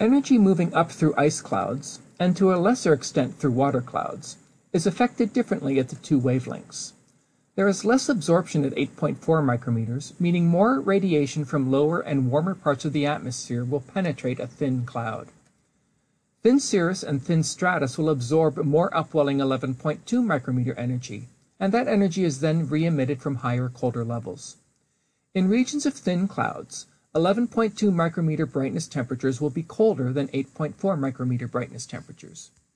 Energy moving up through ice clouds, and to a lesser extent through water clouds, is affected differently at the two wavelengths. There is less absorption at 8.4 micrometers, meaning more radiation from lower and warmer parts of the atmosphere will penetrate a thin cloud. Thin cirrus and thin stratus will absorb more upwelling 11.2 micrometer energy, and that energy is then re-emitted from higher, colder levels. In regions of thin clouds, 11.2 micrometer brightness temperatures will be colder than 8.4 micrometer brightness temperatures.